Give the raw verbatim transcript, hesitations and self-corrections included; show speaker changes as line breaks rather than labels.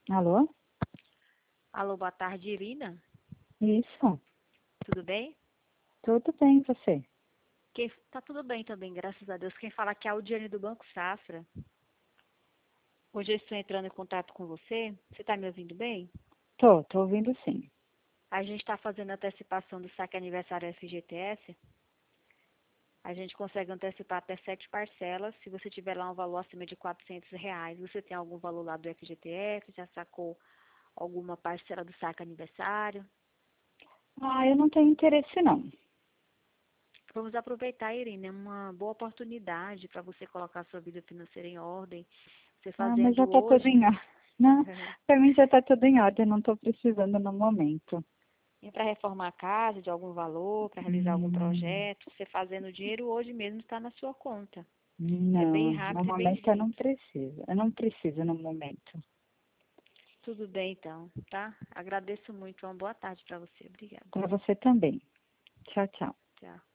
Alô?
Alô, boa tarde, Irina.
Isso.
Tudo bem?
Tudo bem, você?
Quem... Tá tudo bem também, graças a Deus. Quem fala aqui é a Audiane do Banco Safra. Hoje eu estou entrando em contato com você. Você está me ouvindo bem?
Tô, tô ouvindo sim.
A gente está fazendo a antecipação do saque aniversário F G T S. A gente consegue antecipar até sete parcelas. Se você tiver lá um valor acima de quatrocentos reais, você tem algum valor lá do F G T S? Já sacou alguma parcela do saque aniversário?
Ah, eu não tenho interesse não.
Vamos aproveitar, Irina, é uma boa oportunidade para você colocar sua vida financeira em ordem. Você
Ah, mas já
fazendo
tá tudo em
hoje,
ordem. Não, pra mim já tá tudo em ordem, não tô precisando no momento.
é para reformar a casa de algum valor, para realizar algum
Hum,
projeto, você fazendo dinheiro hoje mesmo está na sua conta. É bem
não, no
rápido e bem
momento eu não
simples.
preciso. Eu não preciso no momento.
Tudo bem então, tá? Agradeço muito. Uma boa tarde para você. Obrigada.
Pra você também. Tchau, tchau.
Tchau.